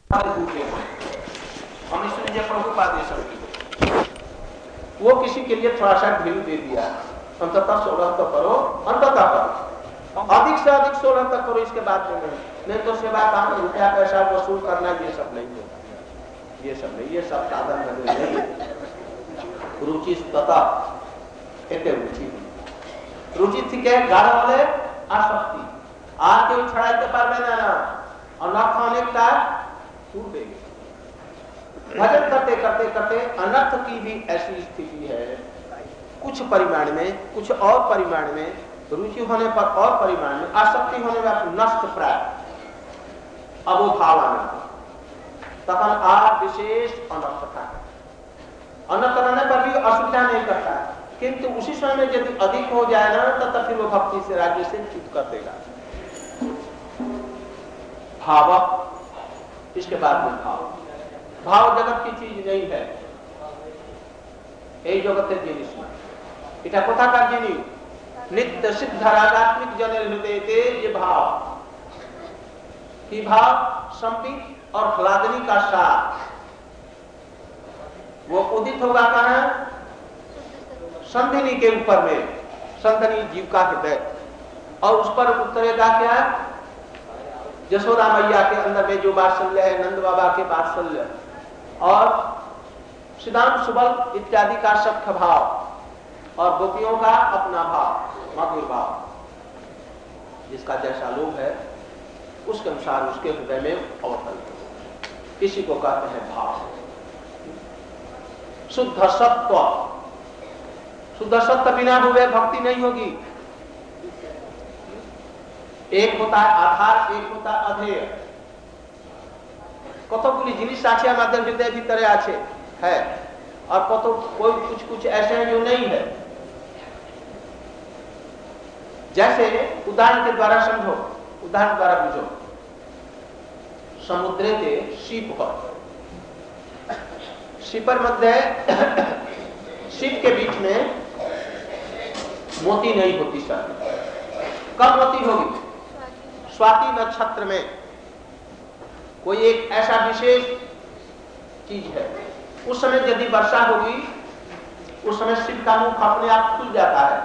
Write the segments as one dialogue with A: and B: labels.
A: हमने सुनिए प्रभुपाद ये सब वो किसी के लिए थोड़ा सा ढील दे दिया, अंततः 16 तक करो, अंततः करो, अधिक से अधिक 16 तक करो, इसके बाद में नहीं तो सेवा काम रुपया पैसा वसूल करना ये सब नहीं होता, ये सब नहीं, ये सब साधन नहीं। रुचि तथा एक रुचि थी के गाढ़ वाले आसक्ति आज के छड़ाई के पार में ना और न खाने का टूट देंगे। भजन करते करते करते अनर्थ की भी ऐसी स्थिति है, कुछ परिमाण में, कुछ और परिमाण में, रुचि होने पर और परिमाण में, आसक्ति होने पर नष्ट प्राप्त, अब वो भाव आना तब आप विशेष अनर्थ था। अनर्थ करने पर भी असुविधा नहीं करता, किंतु उसी समय में यदि अधिक हो जाए ना तो फिर वो भक्ति से राज्य से च्युत कर देगा। भाव, इसके बाद में भाव, भाव जगत की चीज नहीं है, এই জগতের জিনিস না, এটা কোথাকার জিনিস? नित्य सिद्ध रागात्मिक जन हृदयते ये भाव, कि भाव संबित और ह्लादनी का साथ वो उदित होगा कहां? संधिनी के ऊपर में, संधिनी जीव का हृदय, और उस पर उतरेगा क्या? यशोदा मैया के अंदर में जो वात्सल्य है, नंद बाबा के वात्सल्य और श्रीदाम सुबल इत्यादि का सख्य भाव और गोपियों का अपना भाव, मधुर भाव, जिसका जैसा लोभ है उसके अनुसार उसके हृदय में अवतरण, इसी को कहते हैं भाव। शुद्ध सत्व, शुद्ध सत्व बिना हुए भक्ति नहीं होगी। एक होता है आधार, एक होता है अधेय। कतोगुली जिनिस आछे आमादेर हृदय भीतरे आछे है, और कतो कोई कुछ कुछ ऐसे हैं जो नहीं है। जैसे उदाहरण के द्वारा समझो, उदाहरण द्वारा बुझो, समुद्रे के शिपर मध्य शिप के बीच में मोती नहीं होती सर। कब मोती होगी? स्वाति नक्षत्र में कोई एक ऐसा विशेष चीज है, उस समय यदि वर्षा होगी उस समय शिप का मुख अपने आप खुल जाता है।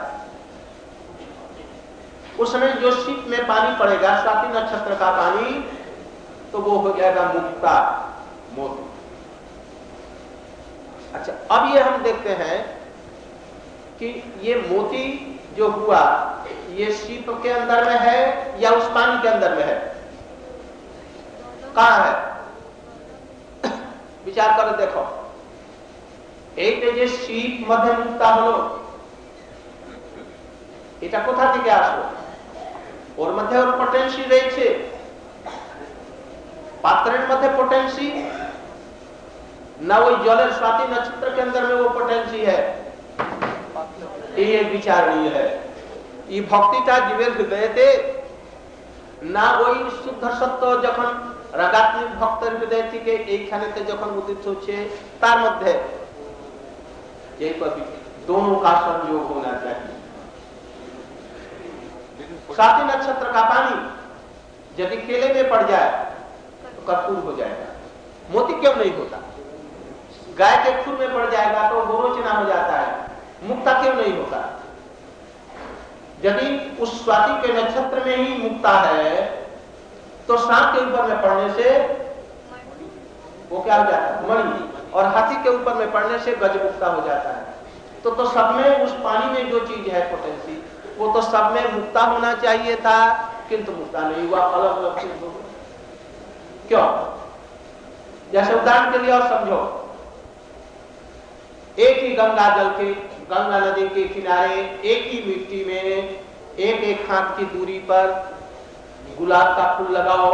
A: उस समय जो शिप में पानी पड़ेगा, स्वाति नक्षत्र का पानी, तो वो हो जाएगा मुक्ता, मोती। अच्छा, अब ये हम देखते हैं कि ये मोती जो हुआ ये शिप के अंदर में है या उस पानी के अंदर में है? कहां है? विचार करो, देखो, एक যে শিপ মধ্যে মুক্তা হলো, এটা কোথা থেকে আসলো? ওর মধ্যে ওর পটেনশি রয়েছে, পাত্রের মধ্যে पोटेंसी ना, वही जलेर स्वाति नक्षत्र के अंदर में वो पोटेंसी है। ये विचारणीय है। ये भक्तिटा जीवेर हृदयते ना वही शुद्ध सत्व যখন রাগাত্মিক ভক্তের হৃদয় থেকে এইখানেতে যখন উদিত হচ্ছে তার মধ্যে ये दोनों का संयोग होना चाहिए। स्वाति नक्षत्र का पानी यदि केले में पड़ जाए तो कर्पूर हो जाएगा, मोती क्यों नहीं होता? गाय के खुर में पड़ जाएगा तो गोरोचना हो जाता है, मुक्ता क्यों नहीं होता? यदि उस स्वाति के नक्षत्र में ही मुक्ता है तो सांप के ऊपर में पड़ने से वो क्या हो जाता है? मणि, और हाथी के ऊपर में पड़ने से गजमुक्ता हो जाता है। तो सब में उस पानी में जो चीज है पोटेंसी, वो तो सब में मुक्ता होना चाहिए था, किंतु मुक्ता नहीं हुआ, अलग अलग चीज हो गया। क्यों? जैसे उदाहरण के लिए और समझो, एक ही गंगा जल के, गंगा नदी के किनारे एक ही मिट्टी में एक एक हाथ की दूरी पर गुलाब का फूल लगाओ,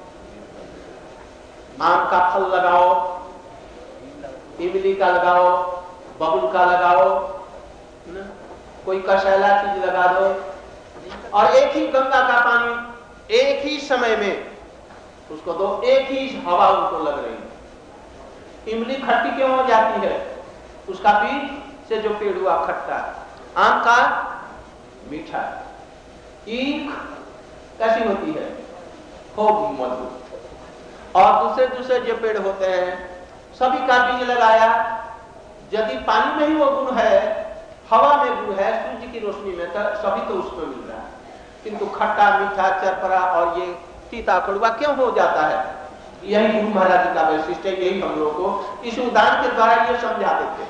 A: आम का फल लगाओ, इमली का लगाओ, बबुल का लगाओ, कोई कशैला चीज लगा दो, और एक ही गंगा का पानी एक ही समय में उसको दो, एक ही हवा उनको लग रही है। इमली खट्टी क्यों हो जाती है? उसका बीज से जो पेड़ हुआ खट्टा, आम का मीठा, ईख कैसी होती है? खूब मधुर। और दूसरे दूसरे जो पेड़ होते हैं सभी का बीज लगाया। यदि पानी में ही वो गुण है, हवा में गुण है, सूर्य की रोशनी में, तो सभी तो उसमें मिल रहा है। किंतु खट्टा मीठा चरपरा और ये तीता कड़वा क्यों हो जाता है? यही गुरु महाराज जी का वैशिष्ट है। यही हम लोगों को इस उदाहरण के द्वारा ये समझा देते।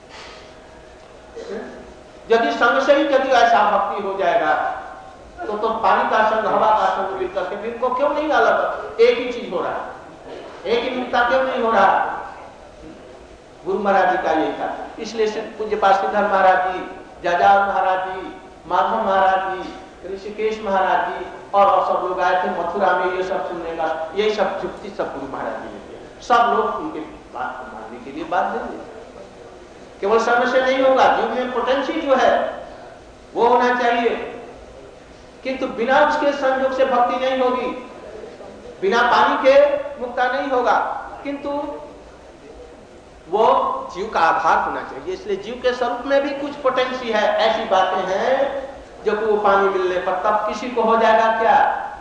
A: यदि संग से ही यदि ऐसा भक्ति हो जाएगा तो पानी का संग, हवा का संग मिल करके फिर को क्यों नहीं अलग एक ही चीज हो रहा है, एक ही मिलता क्यों नहीं हो रहा? गुरु महाराज जी का यही था। इसलिए पूज्य श्रीधर महाराज जी, जाजाल महाराज जी, माधव महाराज जी, ऋषिकेश महाराज जी और सब लोग आए थे मथुरा में ये सब सुनने का। यही सब जुक्ति सब गुरु महाराज जी ने दिया। सब लोग उनके बात को मानने के लिए बात देंगे। केवल समय से नहीं होगा, जीव में पोटेंशियल जो है वो होना चाहिए, किंतु बिना उसके संयोग से भक्ति नहीं होगी। बिना पानी के मुक्ता नहीं होगा, किंतु वो जीव का आधार होना चाहिए। इसलिए जीव के स्वरूप में भी कुछ पोटेंशियल है। ऐसी बातें हैं जो वो पानी मिलने पर तब किसी को हो जाएगा क्या?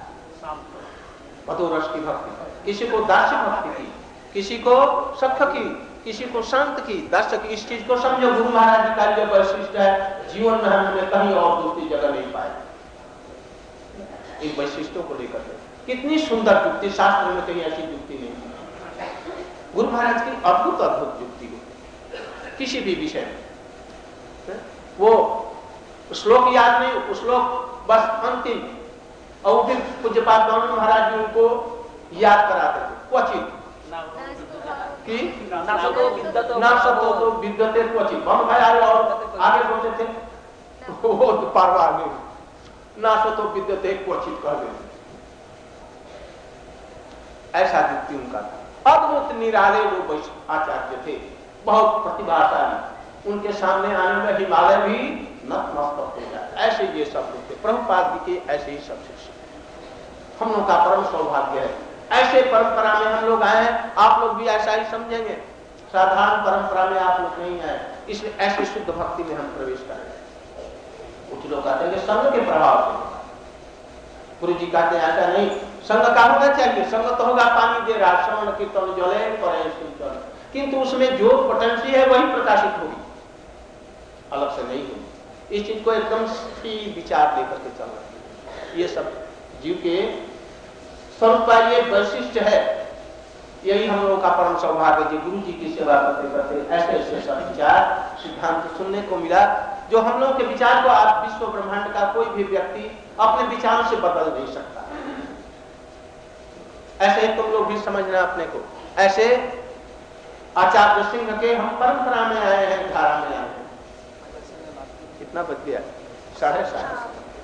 A: मधुर रस की भक्ति, किसी को दास्य भक्ति की, किसी को सख्त की, किसी को शांत की, दर्शक। इस चीज को समझो, गुरु महाराज जी का जो वैशिष्ट है जीवन में हमने कहीं और दूसरी जगह नहीं पाया। इन वैशिष्टों को लेकर कितनी सुंदर युक्ति, शास्त्र में कहीं ऐसी युक्ति नहीं। गुरु महाराज की अद्भुत अद्भुत युक्ति होती किसी भी विषय में। वो श्लोक याद नहीं, उस श्लोक बस अंतिम, और फिर पूज्यपाद गौतम महाराज जी उनको याद कराते थे क्वचित कि ना सतो तो विद्यते क्वचित। हम भाई और आगे बोलते थे वो तो परवाह नहीं, ना सतो विद्यते क्वचित कह देते। ऐसा युक्ति उनका था। अद्भुत निराले वो आचार्य थे, बहुत प्रतिभाशाली। उनके सामने आने में हिमालय भी नतमस्तक हो जाए, ऐसे ये सब लोग थे। प्रभुपाद जी के ऐसे ही सब शिष्य। हम लोग का परम सौभाग्य है, ऐसे परंपरा में हम लोग आए हैं। आप लोग भी ऐसा ही समझेंगे, साधारण परंपरा में आप लोग नहीं आए, इसलिए ऐसे शुद्ध भक्ति में हम प्रवेश करें। कुछ लोग कहते हैं संघ के प्रभाव से, गुरु जी कहते हैं ऐसा नहीं, संघ का होना चाहिए। संघ तो होगा पानी दे रहा, श्रवण कीर्तन जले परे सुन, किंतु उसमें जो पोटेंशियल है वही प्रकाशित होगी, अलग से नहीं होगी। इस चीज को एकदम सही विचार लेकर के चलना। ये सब जीव के स्वरूप का ये वैशिष्ट है। यही हम लोगों का परम सौभाग्य है, गुरु जी की सेवा करते करते ऐसे ऐसे सब विचार सिद्धांत सुनने को मिला, जो हम लोग के विचार को आज विश्व ब्रह्मांड का कोई भी व्यक्ति अपने विचारों से बदल नहीं सकता। ऐसे तुम लोग भी समझना अपने को। ऐसे आचार्य सिंह के हम परंपरा में आए हैं, धारा में आए हैं। कितना बच गया? 7:30।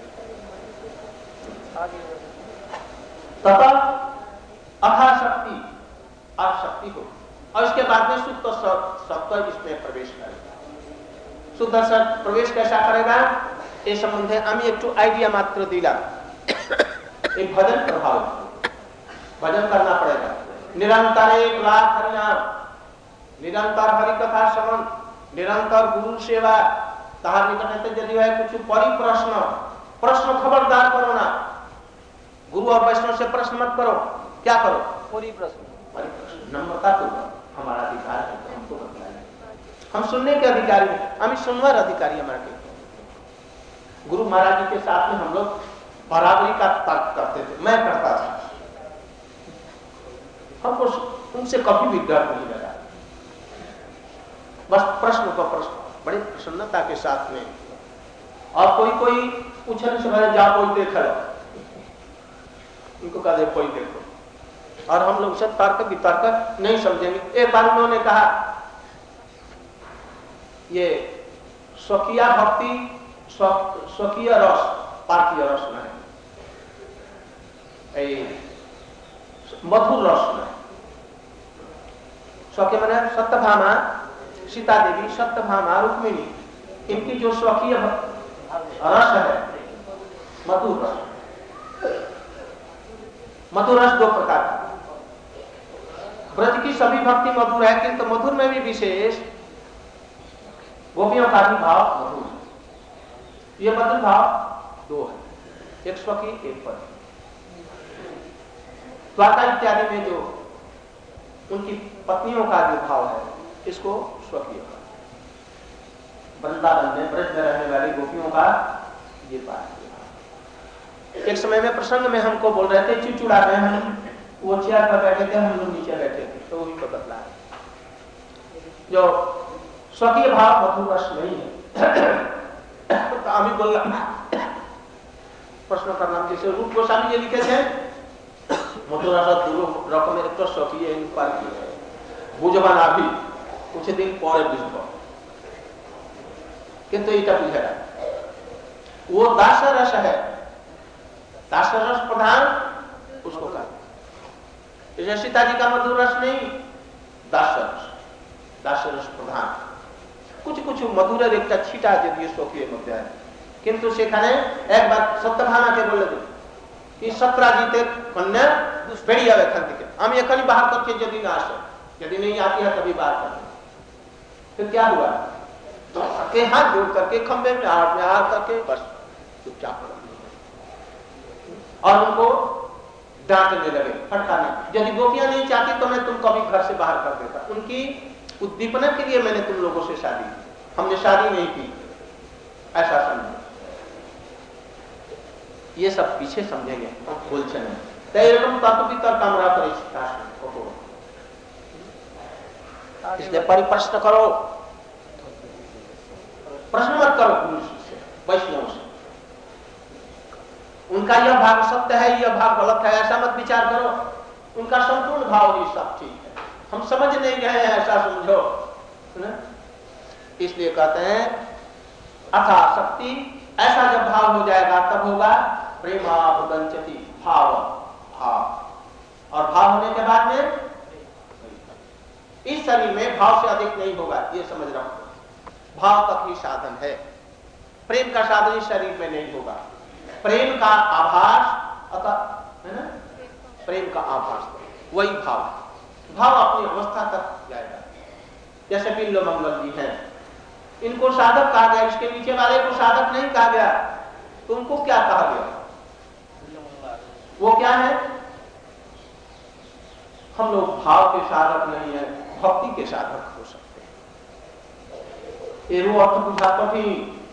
A: तथा अथा शक्ति, आप शक्ति हो, और इसके बाद में शुद्ध सत्व इसमें प्रवेश करेगा। शुद्ध सत्व प्रवेश कैसा करेगा ये संबंध हम एक आइडिया मात्र दिला। एक भजन प्रभाव, भजन करना पड़ेगा निरंतर। 1 लाख हरिनाम, निरंतर हरि कथा श्रवण, निरंतर गुरु सेवा। तार निकटते यदि है कुछ परिप्रश्न, प्रश्न खबरदार करो ना। गुरु और वैष्णव से प्रश्न मत करो। क्या करो? परिप्रश्न। नम्रता को हमारा अधिकार है, हमको बताइए। हम सुनने के अधिकारी हैं, हम सुनवार अधिकारी हमारे। गुरु महाराज जी के साथ में हम लोग बराबरी का तर्क करते थे, मैं करता था। हमको उनसे कभी भी डर नहीं लगा, बस प्रश्न को प्रश्न बड़ी प्रसन्नता के साथ में। और कोई पूछने से पहले जा कोई देख लो, उनको कहा दे कोई देखो, और हम लोग से तर्क वितर्क नहीं समझेंगे। एक बार उन्होंने कहा ये स्वकीय भक्ति, स्वकीय रस, पार्थिव रस में मधुर रस में। स्वकीय मैंने सत्यभामा, सीता देवी, सत्यभामा, रुक्मिणी, इनकी जो स्वकीय रस है मधुर रस। मधुर रस 2 प्रकार का। ब्रज की सभी भक्ति मधुर है, किंतु मधुर में भी विशेष गोपियों का भी भाव मधुर है। ये मधुर भाव 2 है, एक स्वकीय, एक पद। द्वारका इत्यादि में जो उनकी पत्नियों का जो भाव है, इसको स्वकीय भाव। वृंदावन में ब्रज में रहने वाली गोपियों का ये बात। एक समय में प्रसंग में हमको बोल रहे थे, चिड़चिड़ा रहे, हम वो चेयर पर बैठे थे, हम लोग नीचे बैठे थे, तो वही को बतला जो स्वकीय भाव मधुर रस नहीं है। तो अभी बोल प्रश्न करना, जैसे रूप गोस्वामी जी लिखे थे, मधुर रस रकम एक तो स्वकीय बुझबा भी कुछ दिन पर बुझब, किंतु এটা बुझे वो दास रस है, दास रस प्रधान उसको कहा। जैसे सीता जी का मधुर रस नहीं, दास रस प्रधान। कुछ कुछ मधुर एक छीटा यदि स्वकीय मध्य है, किंतु सेखाने एक बार सत्यभामा के बोले कि सत्राजीते कन्या बेड़ी आवे खान दिखे, हम एखनी बाहर करके यदि ना आसे, यदि नहीं आती है तभी बाहर कर। फिर क्या हुआ? तो के हाथ जोड़ करके खंबे में हाथ करके बस चुपचाप और उनको डांटने लगे, फटकारने। यदि गोपियां नहीं चाहती तो मैं तुमको अभी घर से बाहर कर देता। उनकी उद्दीपना के लिए मैंने तुम लोगों से शादी की, हमने शादी नहीं की, ऐसा समझो। ये सब पीछे समझेंगे, बोल चलें तैरम तत्वितर कामरा परिचिता। इसलिए परिप्रश्न करो, प्रश्न मत करो गुरु से, वैष्णव से। उनका यह भाग सत्य है, यह भाग गलत है, ऐसा मत विचार करो। उनका संपूर्ण भाव ही सब ठीक है, हम समझ नहीं गए हैं, ऐसा समझो। इसलिए कहते हैं अथा शक्ति, ऐसा जब भाव हो जाएगा तब होगा प्रेमाभुदंचति भाव। भाव और भाव होने के बाद में इस शरीर में भाव से अधिक नहीं होगा, ये समझ रहा हूं। भाव तक ही साधन है, प्रेम का साधन इस शरीर में नहीं होगा। प्रेम का आभास अतः है ना, प्रेम का आभास वही भाव। भाव अपनी अवस्था तक जाएगा। जैसे पिल्लो मंगल जी हैं, इनको साधक कहा गया, इसके नीचे वाले को साधक नहीं कहा गया, तो उनको क्या कहा गया? वो क्या है? हम लोग भाव के साधक नहीं है, भक्ति के साधक हो सकते हैं। ये अर्थ बुझा कठिन,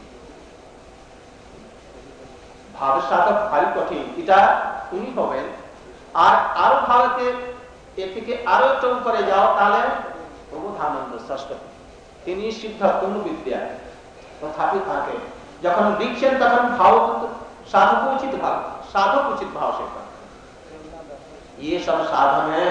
A: भाव साधक भारी कठिन, इटा उन्हीं हो गए। आरो भाव के एक के आरो चौक करे जाओ ताले प्रबोधानंद षष्ठ তিনি সিদ্ধ কোন বিদ্যা তথাপি থাকে যখন দীক্ষেন তখন भाव साधक उचित भाव से कर। ये सब साधन है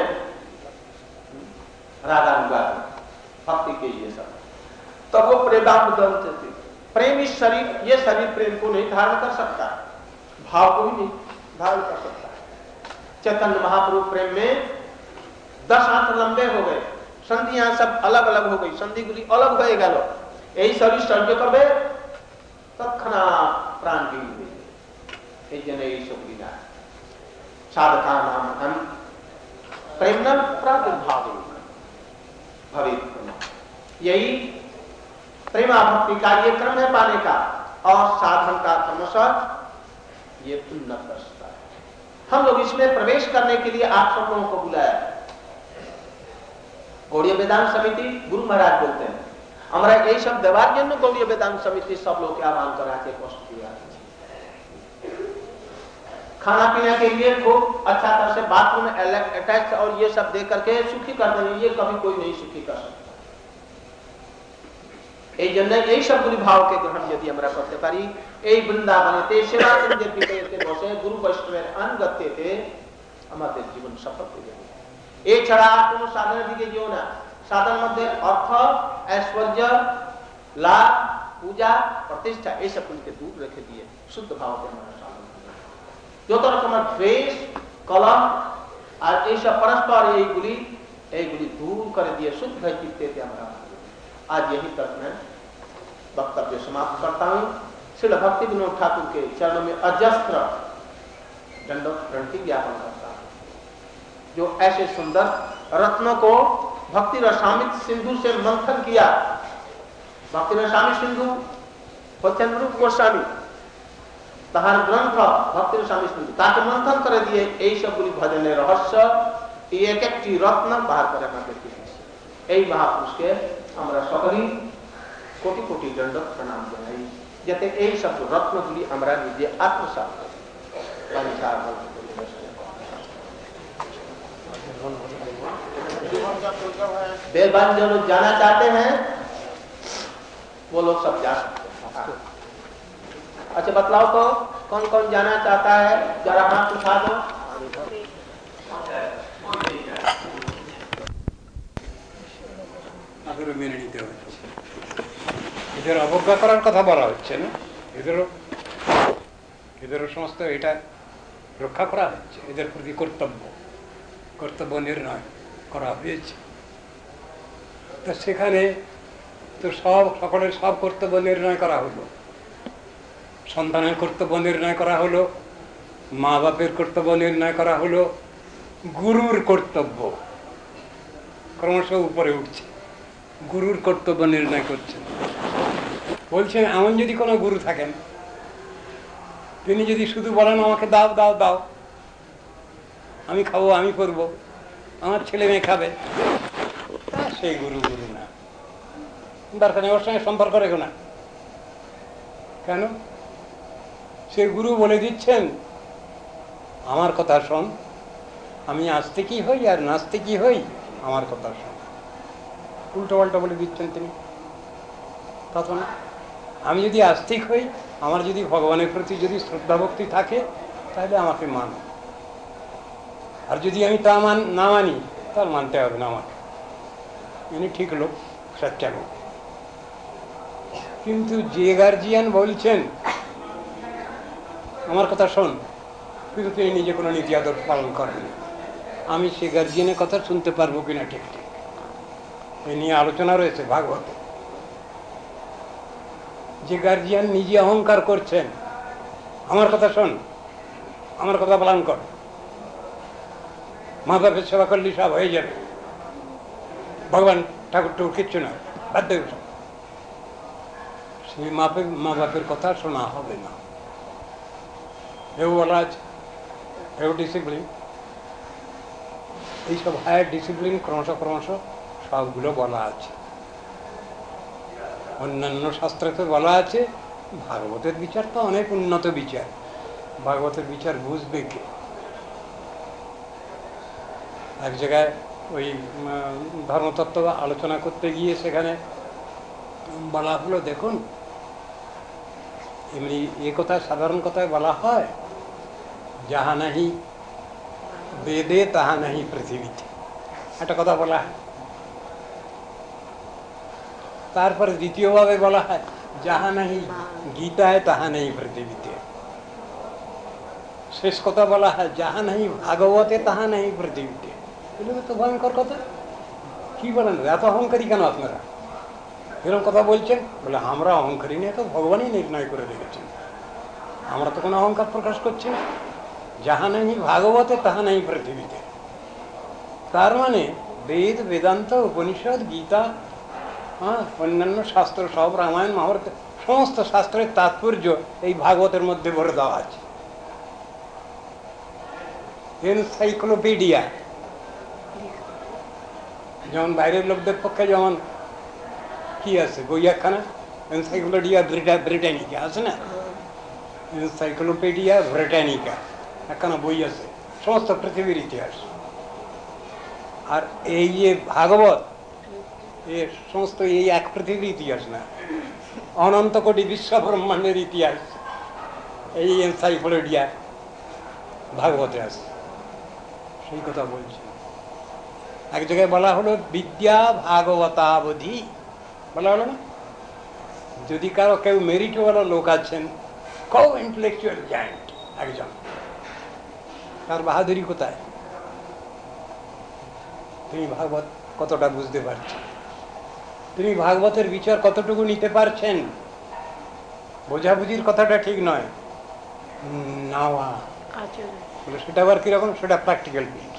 A: रागानुगा भक्ति के, ये सब तब वो प्रेमानुदंत प्रेम इस शरीर, ये शरीर प्रेम को नहीं धारण कर सकता, भाव को भी नहीं धारण कर सकता। चैतन्य महाप्रभु प्रेम में 10 हाथ लंबे हो गए, संधियां सब अलग अलग हो गई, संधि गुली अलग हो गए, यही शरीर सर्ज करबे तत्क्षणा प्राण गिर साधका नाम हम प्रेमनम प्रादुर्भाव भवित। यही प्रेमा भक्ति का ये क्रम है पाने का, और साधन का क्रमशः ये उन्नत रास्ता है। हम लोग इसमें प्रवेश करने के लिए आप सब लोगों को बुलाया। गौड़ीय वेदांत समिति गुरु महाराज बोलते हैं हमारा यही सब देवार जन्म गौड़ीय वेदांत समिति सब लोग के आह्वान करा के कष्ट किया। खाना पीने के लिए खूब अच्छा तरह से बाथरूम अटैच और ये सब दे करके सुखी कर देंगे, ये कभी कोई नहीं सुखी कर सकता। यही सब गुरु भाव के ग्रहण यदि আমরা করতে পারি, এই বৃন্দাবনেতে সেবা কেন্দ্রের ভিতরে বসে গুরু বৈষ্ণবের আনুগত্যতে আমাদের জীবন সফল হয়ে যাবে। এছাড়া কোনো সাধনের দিকে যেও না। সাধন মধ্যে অর্থ, ऐश्वर्य, लाभ, पूजा, प्रतिष्ठा ये सब उनके दूर रखे दिए, शुद्ध भाव के हमारा साधन। जो तो रकम द्वेष, कलम और ये सब परस्पर यही गुली दूर कर दिए, शुद्ध चित्ते थे हमारा। आज यही तक मैं वक्तव्य समाप्त करता हूँ। श्रील भक्ति विनोद ठाकुर के चरणों में अजस्त्र दंडवत प्रणति ज्ञापन करता हूँ, जो ऐसे सुंदर रत्नों को भक्ति रसामृत सिंधु से मंथन किया। भक्ति रसामृत सिंधु रूप गोस्वामी तहार ग्रंथ भक्ति रसामृत सिंधु ताके मंथन कर दिए। यही सब गुरु भजन रहस्य এক একটি রত্ন বার করে আমাদেরকে দিয়েছে। এই মহাপুরুষকে আমরা সকলেই কোটি কোটি দণ্ডক প্রণাম জানাই, যাতে এই সব রত্নগুলি আমরা নিজে আত্মসাৎ করি। बेबान जो लोग जाना चाहते हैं वो लोग सब जा सकते हैं। अच्छा बतलाओ तो कौन कौन जाना चाहता है, जरा हाथ उठा दो।
B: মেনে নিতে হচ্ছে, এদের অবজ্ঞা করার কথা বলা হচ্ছে না, এদেরও সমস্ত এটা রক্ষা করা হচ্ছে, এদের প্রতি কর্তব্য নির্ণয় করা হয়েছে। তো সেখানে তো সকলের সব কর্তব্য নির্ণয় করা হলো, সন্তানের কর্তব্য নির্ণয় করা হলো, মা বাপের কর্তব্য নির্ণয় করা হলো, গুরুর কর্তব্য ক্রমশ উপরে উঠছে, গুরুর কর্তব্য নির্ণয় করছেন। বলছেন এমন যদি কোনো গুরু থাকেন, তিনি যদি শুধু বলেন আমাকে দাও দাও দাও, আমি খাবো, আমি করবো, আমার ছেলে মেয়ে খাবে, তা সেই গুরু না, দরকার নেই, ওর সঙ্গে সম্পর্ক রেখো না। কেন? সে গুরু বলে দিচ্ছেন আমার কথা শোন, আমি আস্তিকই হই আর নাস্তিকই হই, আমার কথা শোন। উল্টো পাল্টা বলে দিচ্ছেন তিনি। তখন আমি যদি আস্তিক হই, আমার যদি ভগবানের প্রতি যদি শ্রদ্ধা ভক্তি থাকে, তাহলে আমাকে মানো, আর যদি আমি তা না মানি, তাহলে মানতে হবে না আমাকে। ইনি ঠিক লোক, সচ্চা লোক। কিন্তু যে গার্জিয়ান বলছেন আমার কথা শোন, কিন্তু তিনি নিজে কোনো নীতি আদর্শ পালন করেন, আমি সে গার্জিয়ানের কথা শুনতে পারবো কিনা ঠিক ঠিক এ নিয়ে আলোচনা রয়েছে ভাগবতে। যে গার্জিয়ান নিজে অহংকার করছেন, আমার কথা শোন, আমার কথা পালন কর, মা বাপের সেবা করলে সব হয়ে যাবে, ভগবান ঠাকুর টুকুর কিচ্ছু না, বাধ্য সেই মা বাপের কথা শোনা হবে না। এও বলা আছে, এও ডিসিপ্লিন, এইসব হায়ার ডিসিপ্লিন ক্রমশ সবগুলো বলা আছে। অন্যান্য শাস্ত্রতে বলা আছে, ভাগবতের বিচার তো অনেক উন্নত বিচার, ভাগবতের বিচার বুঝবে কে? এক জায়গায় ওই ধর্মতত্ত্ব আলোচনা করতে গিয়ে সেখানে বলা হলো, দেখুন এমনি এ কথা সাধারণ কথায় বলা হয়, যাহা নাহি বেদে তাহা নাহি পৃথিবীতে, একটা কথা বলা হয়। তারপরে দ্বিতীয়ভাবে বলা হয়, যাহা নাহি গীতায় তাহা নেই পৃথিবীতে। শেষ কথা বলা হয়, যাহা নাহি ভাগবতে তাহা নেই পৃথিবীতে। এগুলো তো ভয়ঙ্কর কথা। কি বলেন, এত অহংকারী কেন আপনারা? এরকম কথা বলছেন? বলে আমরা অহংকারী নিয়ে তো ভগবানই নির্ণয় করে রেখেছেন, আমরা তো কোনো অহংকার প্রকাশ করছি না। যাহা নাহি ভাগবতে তাহা নেই পৃথিবীতে, তার মানে বেদ, বেদান্ত, উপনিষদ, গীতা, অন্যান্য শাস্ত্র সব, রামায়ণ, মহাভারত, সমস্ত শাস্ত্রের তাৎপর্য এই ভাগবতের মধ্যে ভরে দেওয়া আছে। এনসাইক্লোপিডিয়া, যেমন বাইরের লোকদের পক্ষে যেমন কি আছে বই একখানা, এনসাইক্লোপিডিয়া ব্রিটানিকা আছে না, এনসাইক্লোপিডিয়া ব্রিটানিকা একখানা বই আছে, সমস্ত পৃথিবীর ইতিহাস। আর এই যে ভাগবত, এর সমস্ত এই এক পৃথিবীর ইতিহাস না, অনন্ত কোটি বিশ্ব ব্রহ্মাণ্ডের ইতিহাস এই এনসাইক্লোপিডিয়া ভাগবতে আছে। সেই কথা বলছি। এক জায়গায় বলা হলো বিদ্যা ভাগবতাবধি, বলা হলো না? যদি কারো কেউ মেরিটওয়ালা লোক আছেন, কো ইন্টেলেকচুয়াল জায়ান্ট একজন, তার বাহাদুরি কোথায়? তিনি ভাগবত কতটা বুঝতে পারছেন, তিনি ভাগবতের বিচার কতটুকু নিতে পারছেন। বোঝাবুঝির কথাটা ঠিক নয়, নাওয়া, সেটা আবার কিরকম, সেটা প্র্যাকটিক্যাল ফিল্ড।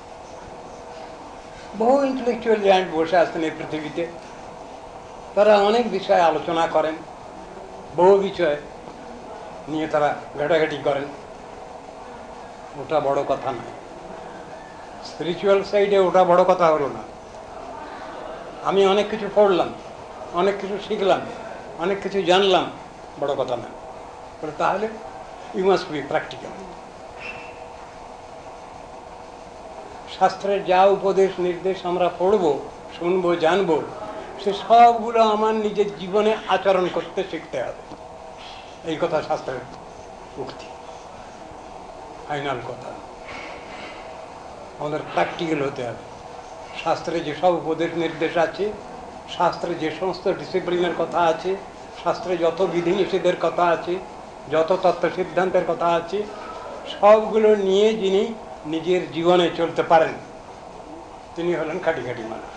B: বহু ইন্টেলেকচুয়াল জায়ান্ট বসে আছেন এই পৃথিবীতে, তারা অনেক বিষয়ে আলোচনা করেন, বহু বিষয় নিয়ে তারা ঘাটাঘাটি করেন, ওটা বড় কথা নয়। রিচুয়াল সাইডে ওটা বড় কথা হলো না। আমি অনেক কিছু পড়লাম, অনেক কিছু শিখলাম, অনেক কিছু জানলাম, বড় কথা না। তাহলে ইউ মাস্ট বি প্র্যাকটিক্যাল। শাস্ত্রের যা উপদেশ নির্দেশ আমরা পড়বো, শুনবো, জানবো, সে সবগুলো আমার নিজের জীবনে আচরণ করতে শিখতে হবে। এই কথা শাস্ত্রের উক্তি, ফাইনাল কথা। আমাদের প্র্যাকটিক্যাল হতে হবে। শাস্ত্রে যেসব উপদেশ নির্দেশ আছে, শাস্ত্রে যে সমস্ত ডিসিপ্লিনের কথা আছে, শাস্ত্রে যত বিধিনিষেধের কথা আছে, যত তত্ত্ব সিদ্ধান্তের কথা আছে, সবগুলো নিয়ে যিনি নিজের জীবনে চলতে পারেন তিনি হলেন খাঁটি খাঁটি মানুষ।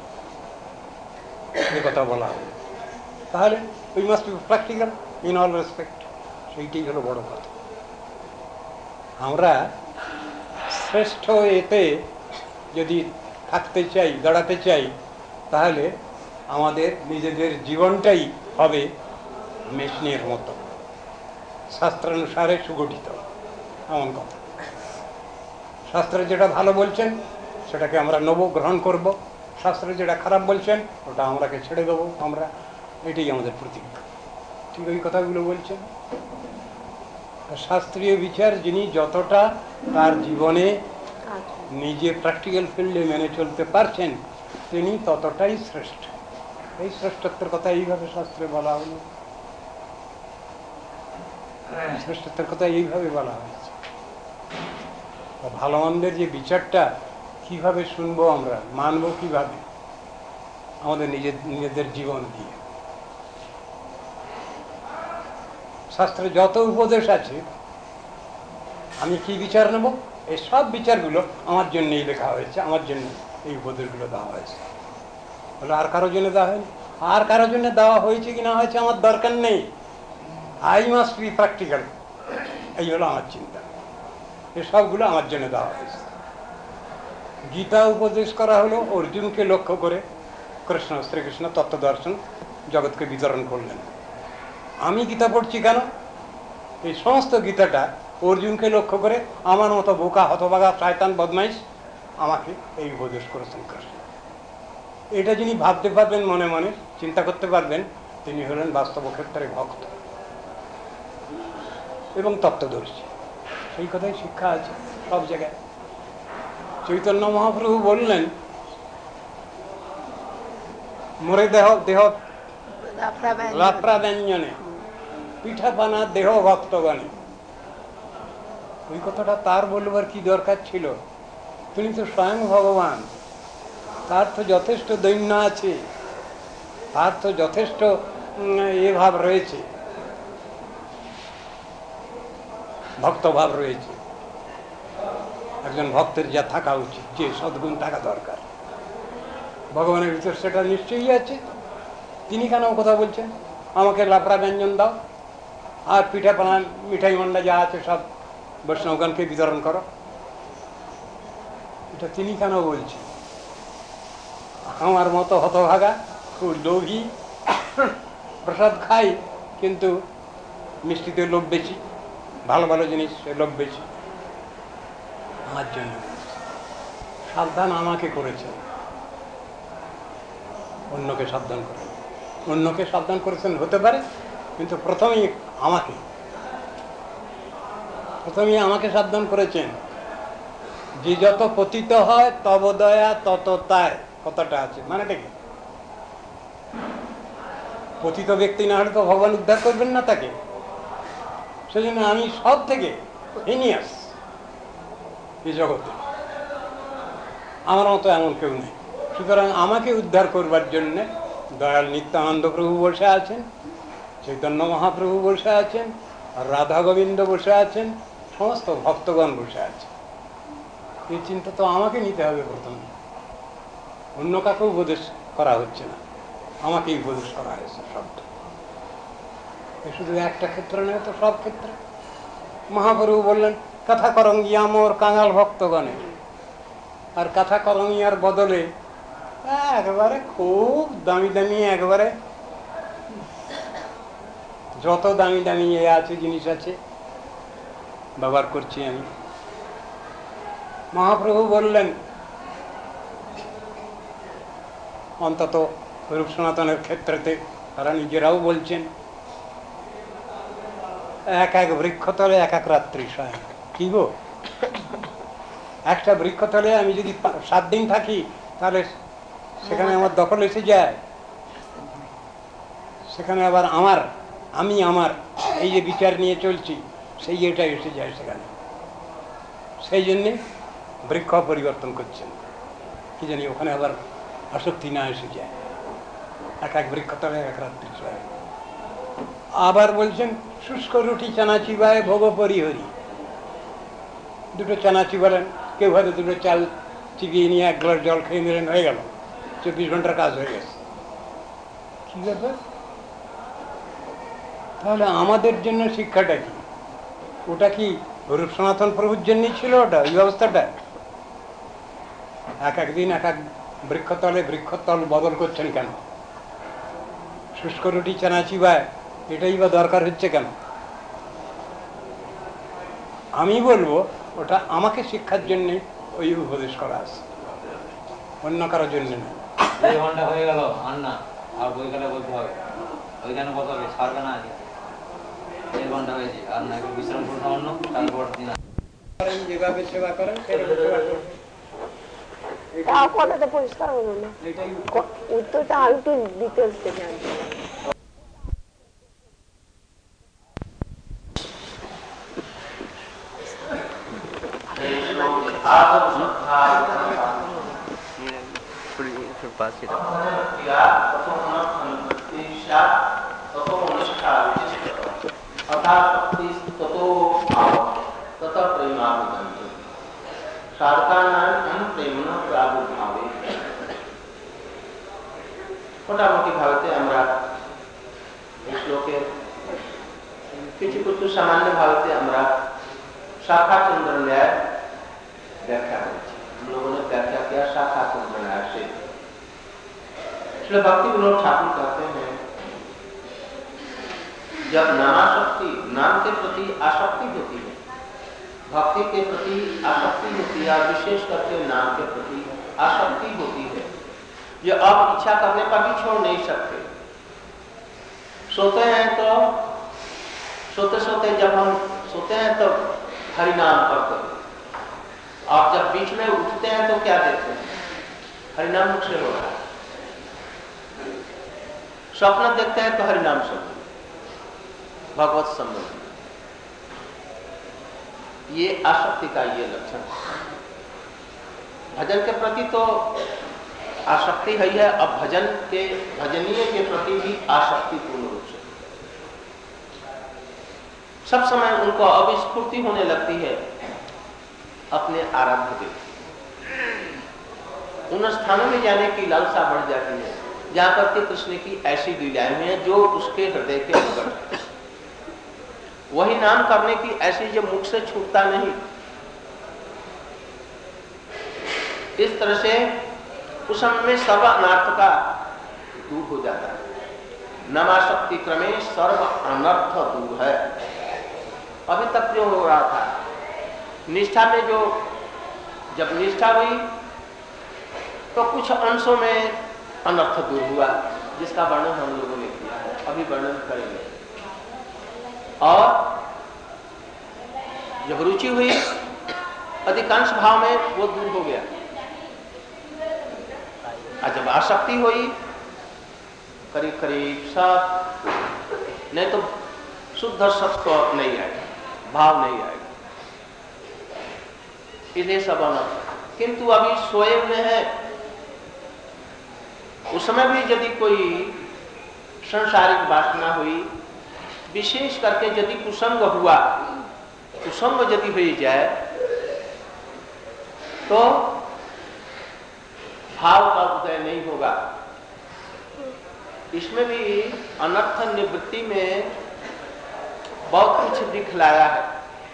B: এ কথা বলা হবে। তাহলে we must be practical in all respect. সেইটাই হলো বড় কথা। আমরা শ্রেষ্ঠ এতে যদি থাকতে চাই, দাঁড়াতে চাই, তাহলে আমাদের নিজেদের জীবনটাই হবে মেশিনের মতো, শাস্ত্রানুসারে সুগঠিত। এমন কথা। শাস্ত্রে যেটা ভালো বলছেন সেটাকে আমরা নেব, গ্রহণ করব। শাস্ত্রে যেটা খারাপ বলছেন ওটা আমরাকে ছেড়ে দেবো। আমরা এটাই আমাদের প্রতিজ্ঞা। ঠিক ওই কথাগুলো বলছেন। শাস্ত্রীয় বিচার যিনি যতটা তার জীবনে নিজে প্র্যাকটিক্যাল ফিল্ডে মেনে চলতে পারছেন তিনি ততটাই শ্রেষ্ঠ। এই শ্রেষ্ঠত্বের কথা এইভাবে শাস্ত্রে বলা হলো। শ্রেষ্ঠত্বের কথা এইভাবে বলা হয়েছে। ভালো মন্দের যে বিচারটা কিভাবে শুনবো, আমরা মানবো কিভাবে? আমাদের নিজেদের জীবন দিয়ে। শাস্ত্রে যত উপদেশ আছে, আমি কি বিচার নেব? এই সব বিচারগুলো আমার জন্যই লেখা হয়েছে, আমার জন্য এই উপদেশগুলো দেওয়া হয়েছে। বলে আর কারোর জন্য দেওয়া হয়নি। আর কারোর জন্য দেওয়া হয়েছে কি না হয়েছে আমার দরকার নেই। আই মাস্ট বি প্র্যাকটিক্যাল, এই হলো আমার চিন্তা। এই সবগুলো আমার জন্য দেওয়া হয়েছে। গীতা উপদেশ করা হলো অর্জুনকে লক্ষ্য করে। কৃষ্ণ, শ্রীকৃষ্ণ তত্ত্ব দর্শন জগৎকে বিতরণ করলেন। আমি গীতা পড়ছি কেন? এই সমস্ত গীতাটা অর্জুনকে লক্ষ্য করে আমার মতো বোকা, হতভাগা, শয়তান, বদমাইশ আমাকে এই উপদেশ করেছেন কৃষ্ণ। এটা যিনি ভাবতে পারবেন, মনে মনে চিন্তা করতে পারবেন, তিনি হলেন বাস্তব ক্ষেত্রে ভক্ত এবং তত্ত্বদর্শী। সেই কথাই শিক্ষা আছে সব জায়গায়। চৈতন্য মহাপ্রভু বললেন, মরে দেহ দেহ লাফড়া ব্যঞ্জনে, পিঠাপানা দেহ ভক্তগণে। ওই কথাটা তার বলবার কি দরকার ছিল? তিনি তো স্বয়ং ভগবান। তার তো যথেষ্ট দৈন্য আছে, তার তো যথেষ্ট এ ভাব রয়েছে, ভক্তভাব রয়েছে। একজন ভক্তের যা থাকা উচিত, যে সদ্গুণ থাকা দরকার, ভগবানের ভিতর সেটা নিশ্চয়ই আছে। তিনি কেন কথা বলছেন আমাকে লাফড়া ব্যঞ্জন দাও আর পিঠাপানা মিঠাই মন্ডা যা আছে সব বৈষ্ণবগণকে বিতরণ করো? এটা তিনি কেন বলছেন? আমার মতো হতভাগা, খুব লোভী, প্রসাদ খাই কিন্তু মিষ্টিতে লোভ বেশি, ভালো ভালো জিনিস লোভ বেশি, আমার জন্য সাবধান আমাকে করেছেন, অন্যকে সাবধান করেন। অন্যকে সাবধান করেছেন হতে পারে, কিন্তু প্রথমেই আমাকে সাবধান করেছেন। যে যত পতিত হয় তব দয়া তত তায়, কথাটা আছে। মানেটা কি? পতিত ব্যক্তি না হলে তো ভগবান উদ্ধার করবেন না তাকে। সেজন্য আমি সব থেকে হিনিয়াস এই জগতে, আমার মতো এমন কেউ নেই। সুতরাং আমাকে উদ্ধার করবার জন্যে দয়াল নিত্যানন্দ প্রভু বসে আছেন, চৈতন্য মহাপ্রভু বসে আছেন, আর রাধা গোবিন্দ বসে আছেন, সমস্ত ভক্তগণ বসে আছে। এই চিন্তা তো আমাকে নিতে হবে প্রথমে। অন্য কাউকে উপদেশ করা হচ্ছে না, আমাকেই উপদেশ করা হয়েছে সবটা। শুধু একটা ক্ষেত্রে নয় তো, সব ক্ষেত্রে। মহাপ্রভু বললেন কথা করঙ্গিয়া মোর কাঙাল ভক্তগণের, আর কথা করঙ্গিয়ার বদলে একেবারে খুব দামি দামি, একেবারে যত দামি দামি এ আছে জিনিস আছে ব্যবহার করছি আমি। মহাপ্রভু বললেন অন্তত রূপ সনাতনের ক্ষেত্রেতে তারা নিজেরাও বলছেন এক এক বৃক্ষতলে এক এক রাত্রি শয়ন। কি গো, একটা বৃক্ষতলে আমি যদি 7 দিন থাকি তাহলে সেখানে আমার দখল এসে যায়, সেখানে আবার আমি আমার এই যে বিচার নিয়ে চলছি সেই এটা এসে যায় সেখানে। সেই জন্যে বৃক্ষ পরিবর্তন করছেন, কি জানি ওখানে আবার আসক্তি না এসে যায়। এক এক বৃক্ষতলে এক রাত্রি শয়ন। আবার বলছেন শুষ্ক রুটি চানা চিবায় ভোগ পরিহরি। দুটো চানা চিবালেন, কেউ হয়তো দুটো চাল চিবিয়ে নিয়ে 1 গ্লাস জল খেয়ে নিলেন, হয়ে গেল, 24 ঘন্টার কাজ হয়ে গেছে। কি ব্যাপার? তাহলে আমাদের জন্য শিক্ষাটা কি? ওটা কি রূপ সনাতন প্রভুর জন্যই ছিল ওটা, ওই ব্যবস্থাটা? এক একদিন এক এক বৃক্ষতল বদল করছেন কেন? শুষ্ক রুটি চানা চিবায় এটাই বা দরকার হচ্ছে কেন? আমি বলবো ওটা আমাকে শিক্ষার জন্য ওই উপদেশ করা আছে, অন্য কারোর জন্য না।
C: 2 ঘন্টা হয়ে গেল, আর না, আর বইখানে বলতে হবে, ওইখানে কথা হবে, সারবে না আজ। 1 ঘন্টা হয়েছে, আর না, একটু বিশ্রাম করতে অন্য, তারপর দিন
B: যেভাবে সেবা করেন সেরকম সেবা করুন।
D: কথাটা পরিষ্কার হলো না, উত্তরটা আর একটু ডিটেলস জানতে।
A: মোটামুটি ভাবে আমরা এই শ্লোকের কিছু কিছু সামান্য ভাবে আমরা शाखा चंद्र न्याय व्याख्या करेंगे। हम लोगों ने व्याख्या किया शाखा चंद्र न्याय से। इसलिए भक्ति विनोद ठाकुर कहते हैं जब नामाशक्ति नाम के प्रति आसक्ति होती है, भक्ति के प्रति आसक्ति होती है, विशेष करके नाम के प्रति आसक्ति होती है, ये अब इच्छा करने पर भी छोड़ नहीं सकते। सोते हैं तो सोते सोते जब हम सोते हैं तो हरिनाम करते हैं, और जब बीच में उठते हैं तो क्या देखते हैं? हरिनाम मुख से हो रहा है। स्वप्न देखते हैं तो हरिनाम शब्द, भगवत संबंध, ये आसक्ति का ये लक्षण है। भजन के प्रति तो आसक्ति है ही है, अब भजनीय के प्रति भी आसक्ति पूर्ण रूप से सब समय उनको अविस्फूर्ति होने लगती है अपने आराध्य के। उन स्थानों में जाने की लालसा बढ़ जाती है जहां पर के कृष्ण की ऐसी लीलाएं हैं जो उसके हृदय के निकट है। वही नाम करने की ऐसी जो मुख से छूटता नहीं। इस तरह से उस समय में सर्व अनर्थ का दूर हो जाता है। नमाशक्ति क्रमे सर्व अनर्थ दूर है। अभी तक जो हो रहा था निष्ठा में, जो जब निष्ठा हुई तो कुछ अंशों में अनर्थ दूर हुआ, जिसका वर्णन हम लोगों ने किया है, अभी वर्णन करेंगे। और जब रुचि हुई अधिकांश भाव में वो दूर हो गया, और जब आसक्ति हुई करीब करीब सब, नहीं तो शुद्ध सत्व नहीं आएगा, भाव नहीं आएगा, इसलिए सब अनर्थ। किंतु अभी सोए हुए हैं, उस समय भी यदि कोई सांसारिक वासना हुई, विशेष करके यदि कुसंग हुआ, कुसंग यदि हो जाए तो भाव का उदय नहीं होगा। इसमें भी अनर्थ निवृत्ति में बहुत कुछ दिखलाया है।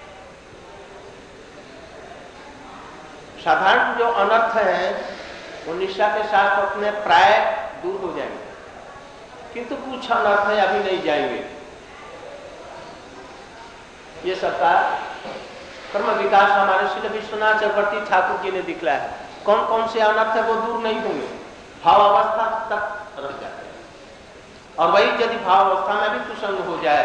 A: साधारण जो अनर्थ है वो निष्ठा के साथ अपने प्राय दूर हो जाएंगे, किंतु कुछ अनर्थ है अभी नहीं जाएंगे। ये सबका कर्म विकास हमारे श्री विश्वनाथ चक्रवर्ती ठाकुर जी ने दिखलाया है। कौन कौन से अनर्थ है वो दूर नहीं होंगे, भावावस्था तक रह जाते हैं। और वही यदि भावावस्था में भी कुसंग हो जाए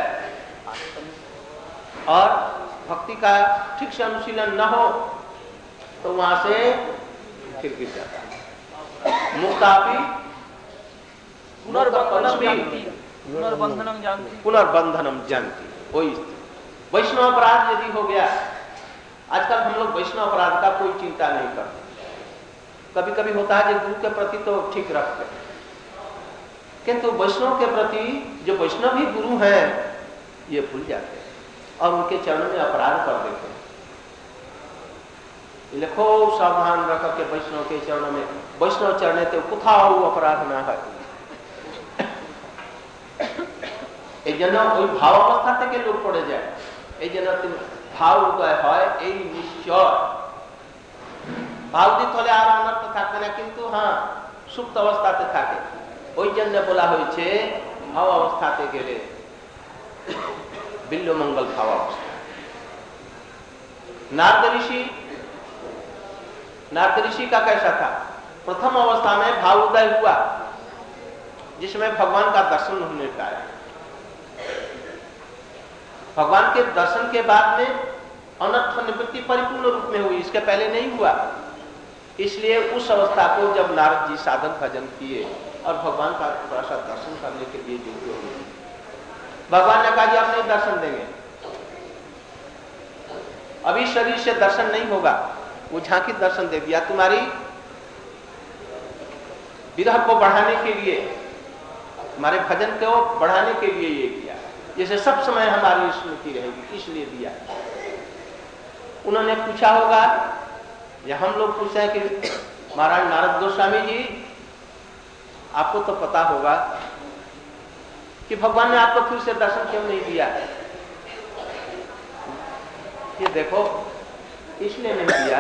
A: और भक्ति का ठीक से अनुशीलन न हो तो वहां से फिर गिर जाता है। मुक्तापि पुनर्बंधनम जानती, वही वैष्णव अपराध यदि हो गया। आजकल हम लोग वैष्णव अपराध का कोई चिंता नहीं करते। कभी कभी होता है जो गुरु के प्रति तो ठीक रखते हैं, किंतु वैष्णव के प्रति जो वैष्णव ही गुरु हैं ये भूल जाते हैं और उनके चरणों में अपराध कर देते हैं। लिखो सावधान रख के वैष्णव के चरणों में, वैष्णव चरणे तो कुथा अपराध ना है। এই জন্য ওই ভাব অবস্থা থেকে লোক পড়ে যায়। এই জন্য ভাব উদয় হয় এই নিশ্চয়। ভাব দিতে হলে আর অনর্থ থাকবে না, কিন্তু হ্যাঁ সুপ্ত অবস্থাতে থাকে। ওই জন্য বলা হয়েছে ভাব অবস্থাতে গেলে बिल्व मंगल भाव अवस्था। नारद ऋषि का कैसा था? प्रथम अवस्था में भाव उदय हुआ जिसमें भगवान का दर्शन होने का है। भगवान के दर्शन के बाद में अनर्थ निवृत्ति परिपूर्ण रूप में हुई, इसके पहले नहीं हुआ। इसलिए उस अवस्था को जब नारद जी साधन भजन किए और भगवान का थोड़ा सा दर्शन करने के लिए योग्य हुए, भगवान ने कहा जी आप नहीं दर्शन देंगे, अभी शरीर से दर्शन नहीं होगा। वो झांकी दर्शन दे दिया। तुम्हारी विरह को बढ़ाने के लिए, हमारे भजन को बढ़ाने के लिए ये किया, जैसे सब समय हमारी स्मृति रहेगी, इसलिए दिया। उन्होंने पूछा होगा या हम लोग पूछे हैं कि महाराज नारद गोस्वामी जी आपको तो पता होगा कि भगवान ने आपको फिर से दर्शन क्यों नहीं दिया? ये देखो इसलिए नहीं दिया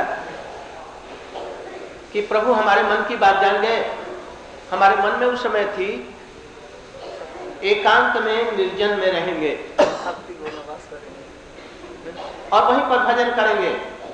A: कि प्रभु हमारे मन की बात जान गए। हमारे मन में उस समय थी एकांत में निर्जन में रहेंगे और वहीं पर भजन करेंगे,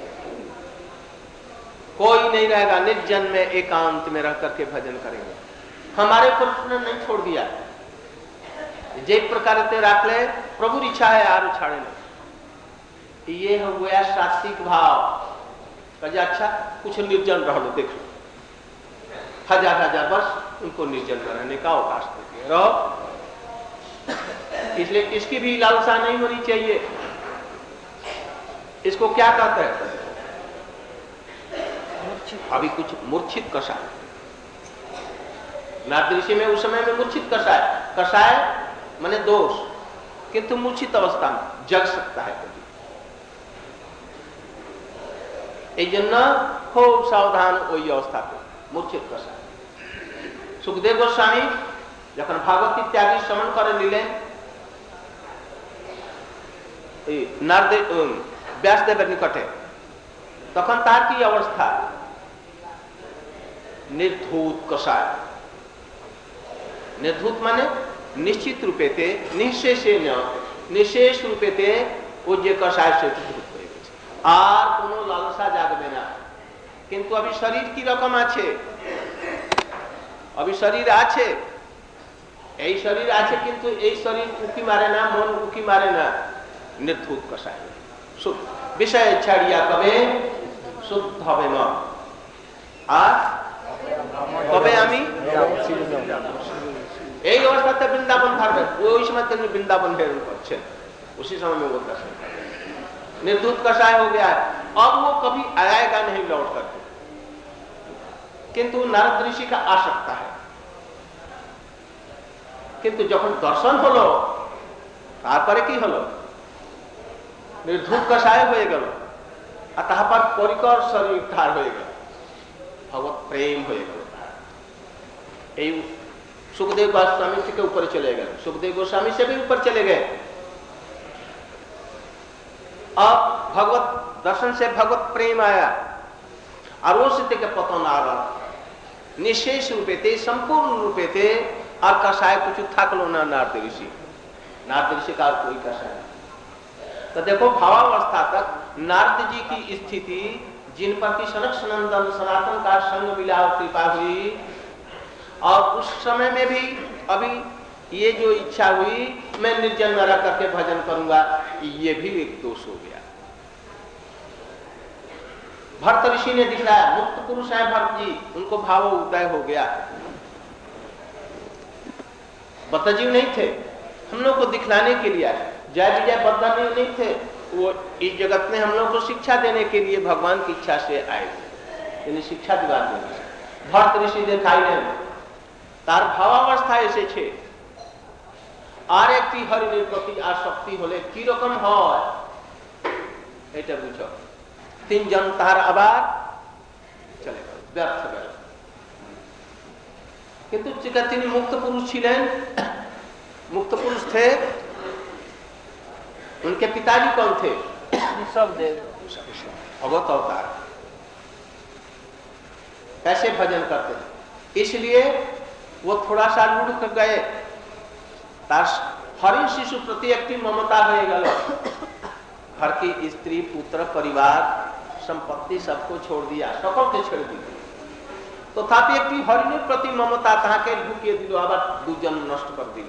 A: कोई नहीं रहेगा, निर्जन में एकांत में रह करके भजन करेंगे। हमारे पर उसने नहीं छोड़ दिया। जे प्रकार ते राखले प्रभु इच्छा है आर छाड़े नहीं। ये हो गया सात्विक भाव। अच्छा कुछ निर्जन रह लो, देख लो, हजार वर्ष उनको निर्जन रहने का अवकाश देते रहो। इसलिए इसकी भी लालसा नहीं होनी चाहिए। इसको क्या कहते हैं? अभी कुछ मूर्छित कषाय। नारद ऋषि में उस समय में मूर्छित कषाय, कषाय माने दोष, किंतु मूर्छित अवस्था में जग सकता है। खूब सावधान वही अवस्था पे मूर्छित कषाय। सुखदेव गोस्वामी जखन भागवत इत्यादि श्रवण करे निलेन नारद व्यासदेव निकटे, तखन तार की अवस्था निर्धूत कषाय। निर्धूत माने निश्चित रूपे थे, निशेष रूपे थे वो जे कषाय से धूत হয়ে গেছে। আর কোনো লালসা জাগবে না। কিন্তু अभी शरीर की रकम আছে, अभी शरीर আছে, এই শরীর আছে, কিন্তু এই শরীর উকি মারে না, মন উকি মারে না। निर्धूत कषाय शुद्ध विषय छाड़िया कबे शुद्ध হবে মন। আর কবে আমি এই অবস্থাতে বৃন্দাবন থাকবেন, ওই সময় তিনি বৃন্दावन হেরণ করছেন, उसी समय में वो दर्शन कर। निर्धूत कषाय हो गया है, अब वो कभी आएगा नहीं लौट करके। किंतु नारद ऋषि का आ सकता है। किंतु যখন দর্শন হলো তারপরে কি হলো? निर्धूत कषाय হয়ে গেল আর তারপর পরিকর শরীর ধার হয়ে গেল, ভগবত প্রেম হয়ে গেল। এই सुखदेव गोस्वामी के ऊपर चले गए, सुखदेव गोस्वामी से भी ऊपर चले गए। अब भगवत दर्शन से भगवत प्रेम आया और वो स्थिति के पतन आ रहा, निशेष रूपे थे, संपूर्ण रूपे थे। और कषाय कुछ थक लो ना नारद ऋषि, नारद ऋषि का कोई कषाय। तो देखो भावावस्था तक नारद जी की स्थिति, जिन पर की सनक सनंदन सनातन का संग मिला और कृपा हुई, और उस समय में भी अभी ये जो इच्छा हुई मैं निर्जन में रह करके भजन करूंगा, ये भी एक दोष हो गया। भरत ऋषि ने दिखलाया, मुक्त पुरुष है भरत जी, उनको भाव उदय हो गया। बद्धजीव नहीं थे, हम लोग को दिखलाने के लिए आए। जय विजय बद्धजीव नहीं थे, वो इस जगत में हम लोग को शिक्षा देने के लिए भगवान की इच्छा से आए थे, यानी शिक्षा दिवा देने। भरत ऋषि दिखाई नहीं, तार भावावस्था ऐसे छे আর একটি হরিণের প্রতি আসক্তি হলে কি রকম হয় এটা বুঝো। তিনজন তার আবার চলে গেল, ব্যর্থ গেল। কিন্তু তিনি মুক্ত পুরুষ ছিলেন, मुक्त पुरुष थे। उनके पिताजी कौन थे? ऋषभदेव, भगवत अवतार। कैसे भजन करते हैं, इसलिए वो थोड़ा सा लुढ़क गए। हरिण शिशु प्रति एक ममता हो गल, घर की स्त्री पुत्र परिवार संपत्ति सबको छोड़ दिया, सकल के छोड़ दिया। तो थापि एक हरिण प्रति ममता ताके ढुकिए दिल, आबार दुजन नष्ट कर दिल।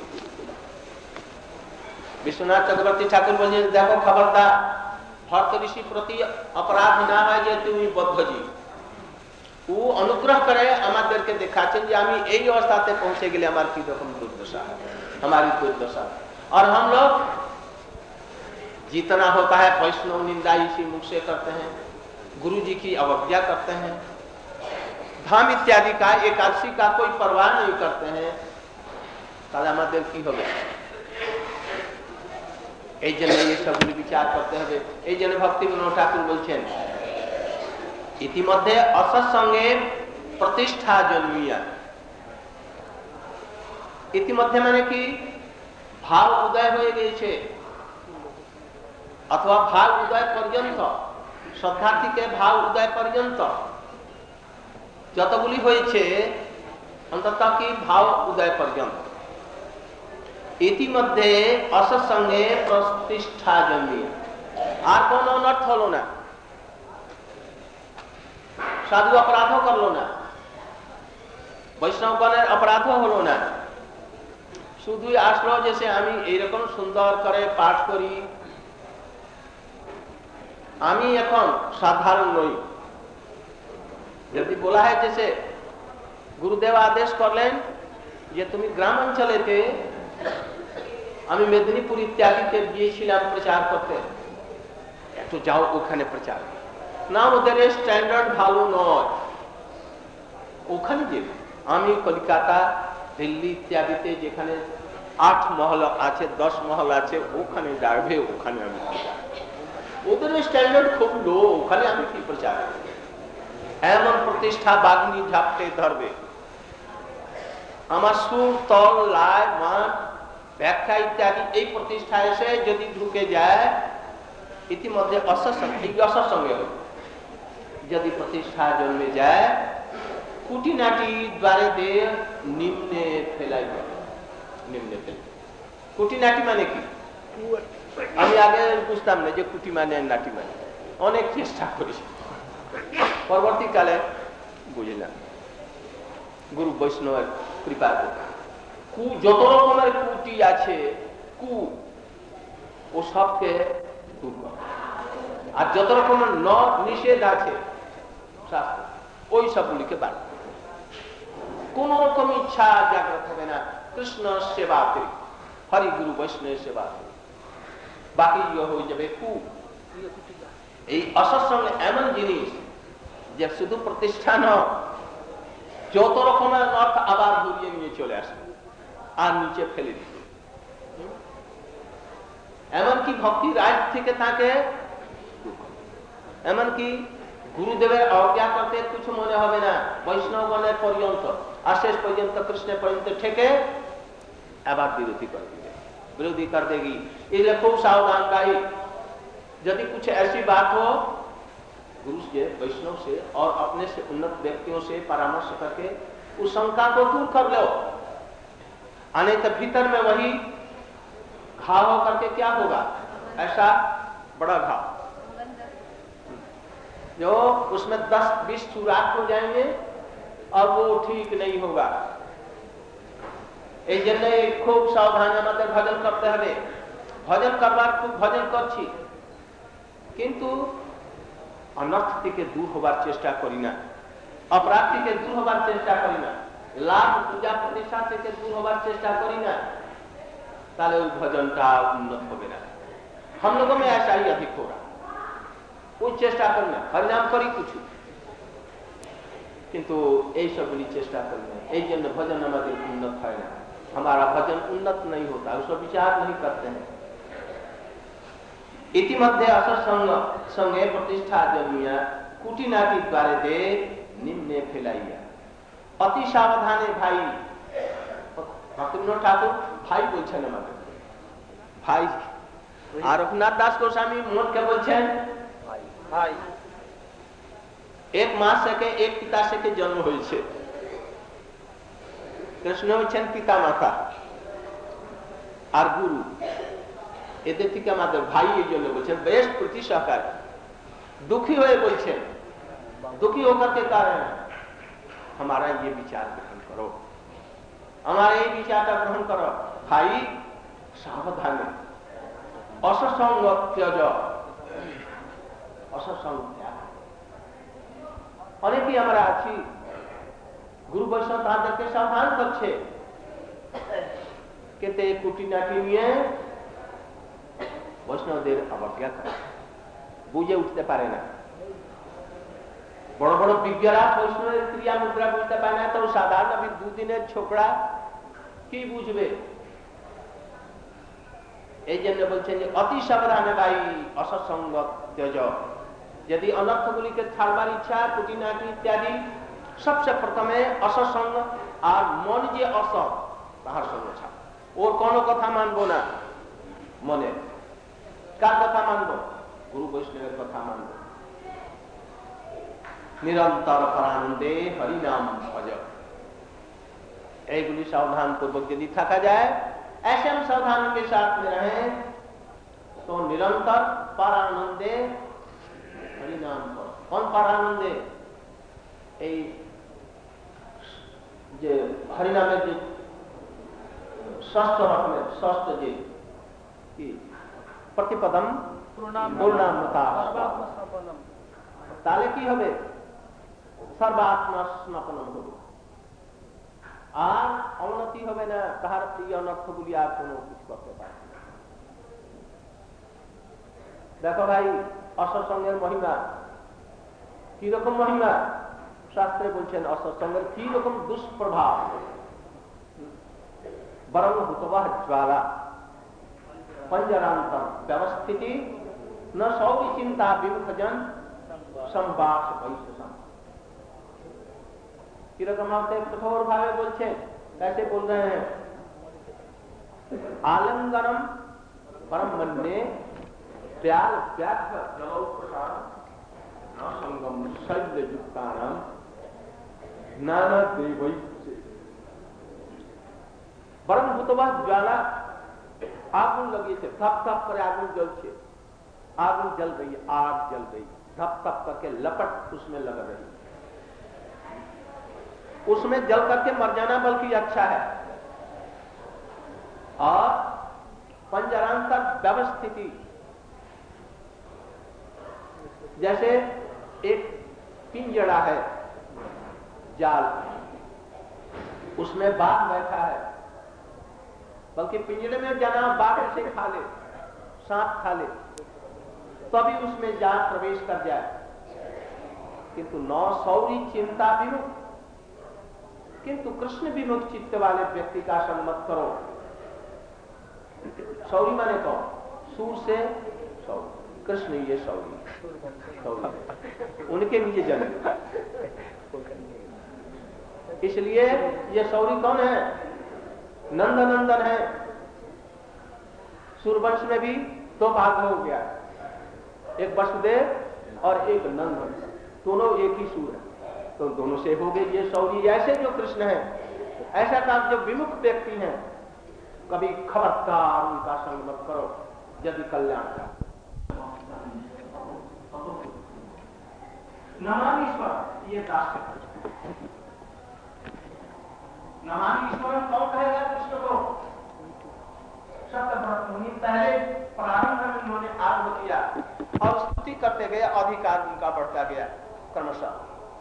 A: विश्वनाथ चक्रवर्ती ठाकुर बोलिए, देखो खबरदार भरत ऋषि प्रति अपराध ना है जे तुम बद्धजी, वो अनुग्रह करे আমাদেরকে দেখাচ্ছেন যে আমি এই অবস্থাতে পৌঁছে গেলে আমার কি রকম দুর্দশা है, हमारी दुर्दशा। और हम लोग जितना होता है वैष्णव निंदा इसी मुख से करते हैं, गुरु जी की अवज्ञा करते हैं, धाम इत्यादि का एकादशी का कोई परवाह नहीं करते हैं। আমাদের কি হবে এই জন্য এই সবগুলি বিচার করতে হবে। এই জন্য ভক্তি বিনোদ ঠাকুর বলছেন ইতিমধ্যে অসৎসঙ্গের প্রতিষ্ঠা জন্মিয়া। ইতিমধ্যে মানে কি ভাব উদয় হয়ে গিয়েছে, অথবা ভাব উদয় পর্যন্ত, শ্রদ্ধার্থীকে ভাব উদয় পর্যন্ত যতগুলি হয়েছে অন্তত কি ভাব উদয় পর্যন্ত, ইতিমধ্যে অসৎসঙ্গে প্রতিষ্ঠা জন্মিয়া। আর কোন অনর্থ হলো না, সাধু অপরাধও করলো না, বৈষ্ণবগণের অপরাধও হলো না, শুধুই আসলো যে আমি এইরকম সুন্দর করে পাঠ করি, আমি এখন সাধারণ নই। যদি বলা হয় যে গুরুদেব আদেশ করলেন যে তুমি গ্রাম অঞ্চলেতে, আমি মেদিনীপুর ইত্যাদিতে গিয়েছিলাম প্রচার করতে, একটু যাও ওখানে প্রচার না, ওদের স্ট্যান্ডার্ড ভালো নয়, ওখানে যে আমি কলকাতা দিল্লি ইত্যাদিতে যেখানে 8 মহল আছে 10 মহল আছে ওখানে যাবে, ওখানে আমি ওদের স্ট্যান্ডার্ড খুব লো, ওখানে আমি কি প্রচার, এমন প্রতিষ্ঠা বাগ্নি ঝাপটে ধরবে। আমার সুর তল লয় মান ব্যাখ্যা ইত্যাদি এই প্রতিষ্ঠা এসে যদি ঢুকে যায়, ইতিমধ্যে অসৎসঙ্গে হবে। যদি প্রতিষ্ঠা জন্মে যায়, কুটিনাটি দ্বারে দিয়ে নিম্নে ফেলাই, নিম্নে ফেলে। কুটিনাটি মানে কি আমি আগে বুঝতাম না যে কুটি মানে নাটি মানে, অনেক চেষ্টা করেছি, পরবর্তীকালে বুঝলাম গুরু বৈষ্ণবের কৃপা। যত রকমের কুটি আছে ও সবকে দূর করে, আর যত রকমের নিষেধ আছে শাস্ত্র ওই সবগুলিকে বাদ, কোন রকম ইচ্ছা জাগ্রত হবে না কৃষ্ণ সেবাতে, হরি গুরু বৈষ্ণবের সেবা, বাকি হয়ে যাবে এই অসৎসঙ্গ এমন জিনিস যে শুধু প্রতিষ্ঠান যত রকমের অর্থ আবার ঘুরিয়ে নিয়ে চলে আসবে আর নিচে ফেলে দিবে। এমনকি ভক্তি রাজ থেকে তাকে, এমনকি গুরুদেবের অবজ্ঞা করতে কিছু মনে হবে না, বৈষ্ণবগণের পর্যন্ত আর শেষ পর্যন্ত কৃষ্ণের পর্যন্ত ঠেকে আবার विरोधी कर देगी, विरोधी कर देगी। इसलिए खूब सावधान रही, यदि कुछ ऐसी बात हो गुरु से वैष्णव से और अपने से उन्नत व्यक्तियों से परामर्श करके उस शंका को दूर कर लो, आने तो भीतर में वही घाव हो करके क्या होगा, ऐसा बड़ा घाव जो उसमें 10-20 चूराख हो जाएंगे और वो ठीक नहीं होगा। এই জন্য খুব সাবধানে আমাদের ভজন করতে হবে। ভজন করবার খুব ভজন করছি, কিন্তু অনর্থ থেকে দূর হবার চেষ্টা করি না, অপরাধ থেকে দূর হবার চেষ্টা করি না, লাভ পূজা প্রতিষ্ঠা থেকে দূর হবার চেষ্টা করি না, তাহলে ওই ভজনটা উন্নত হবে না। हम लोगों में ऐसा ही अधिक हो रहा, कोई चेष्टा करना हरिनाम करी कुछ, किंतु এই সবগুলি চেষ্টা করি না। এই জন্য ভজন আমাদের উন্নত হয় না, हमारा भजन उन्नत नहीं होता, उसको विचार नहीं करते हैं। इतिमध्ये असत्संग संगे प्रतिष्ठा जमिया कुटिनाटी द्वारे दे निम्ने फैलाइया। अति सावधाने भाई भक्तिविनोद ठाकुर भाई बोलছেন আমাদের, ভাই। আর রঘুনাথ দাস গোস্বামী মনকে বলছেন ভাই। এক মা থেকে এক পিতা থেকে জন্ম হয়েছে, কৃষ্ণ হচ্ছেন পিতা মাতা আর গুরু, এদের থেকে আমাদের ভাই। এই জন্য বলছেন বেশ প্রতি সহকারে। दुखी हुए बोलছেন, दुखी होकर के कारण हमारा ये विचार ग्रहण करो, हमारे ये विचार का ग्रहण करो। भाई सावधान, असत्संग त्यज, असत्संग त्याग। অনেকেই আমরা আছি গুরু বৈষ্ণব তাদেরকে সাবধান করছে, কিন্তু কুটিনাটি নিয়ে বৈষ্ণবদের অবজ্ঞা করে, বুঝে উঠতে পারে না। বড় বড় বিজ্ঞরা বৈষ্ণবের ক্রিয়া মুদ্রা বুঝতে পারে না, তো সাধারণ দুদিনের ছোকরা কি বুঝবে? এই জন্য বলছেন যে অতি সাবধানে ভাই অসৎসঙ্গ ত্যজ। यदि अनर्थगुली के छाड़बार इच्छा कुटिनाटी इत्यादि, सबसे प्रथमे असत्संग और मन जे असत ताहार संग छाड़। और कोनो कथा मानबो ना, मने कार कथा मानबो? गुरु वैष्णवेर कथा मानबो। निरंतर परानंदे हरि नाम भज। এইগুলি सावधान पूर्वक यदि थका जाए, ऐसे हम सावधान के साथ में रहें, तो निरंतर परानंदे हरिनाम पर। कौन परानंदे? এই যে হরিনামের যে ষষ্ঠ রকমের ষষ্ঠ যে কি প্রতিপদম পূর্ণামৃতা, তাহলে কি হবে? সর্বাত্মা স্নাপনম হবে, আর অবনতি হবে না। তাহার এই অনর্থগুলি আর কোনো কিছু করতে পারে না। দেখো ভাই, অসৎসঙ্গের মহিমা কি রকম মহিমা শাস্ত্রে বলছেন। অসৎসঙ্গের কি রকম দুষ্প্রভাব। বরং হুতবাহ জ্বালা पंजरांतम व्यवस्थिति न सौवी चिंता विमुखजन संवास वैश्वसम। कठोर भावे बोलছে, कैसे बोल रहे हैं? आलिंगनम परम मन्ये प्याल व्याघ्र जलोपसार न संगम शैल युक्तानाम नाना देवै। परम हुतवा ज्वाला आগুন লাগিয়েছে, थप थप করে आगुन जलছে, आगुन जल गई, आग जल गई, थप थप करके लपट उसमें लग रही। उसमें जल करके मर जाना बल्कि अच्छा है। और पंजरांतर व्यवस्थिति, जैसे एक पिंजड़ा है जाल, उसमें बाघ बैठा है, बल्कि पिंजड़े में जाना बाघ से खा ले, सांप खा ले, तभी उसमें जान प्रवेश कर जाए। किंतु नौ सौरी चिंता विमुख, किंतु कृष्ण विमुख चित्त वाले व्यक्ति का संग मत करो। सौरी माने कौन? सूर से सौरी, कृष्ण ये सौरी, उनके नीचे जन्म। इसलिए ये सौरी कौन है? नंदनंदन है। सूरवंश में भी दो भाग हो गया, एक वसुदेव और एक नंद, दोनों एक ही सूर है, तो दोनों से हो गए ये सौरी। ऐसे जो कृष्ण है, ऐसा काम जो विमुख व्यक्ति हैं, कभी खबरदार उनका संग मत करो, यदि कल्याण का। नमामीश्वर ये दास, नमामीश्वर कौन कहेगा? कृष्ण कृष्ण को शतव्रत मुनि पहले प्रारंभ में उन्होंने आरंभ किया और स्तुति करते गए, अधिकार उनका बढ़ता गया क्रमशः।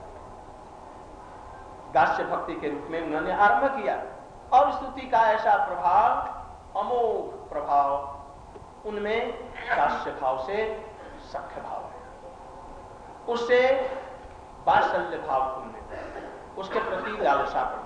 A: दास्य भक्ति के रूप में उन्होंने आरंभ किया और स्तुति का ऐसा प्रभाव, अमोघ प्रभाव उनमें दास्य भाव से सख्य भाव है, उससे वात्सल्य भाव उनमें, उसके प्रति लालसा पड़ी।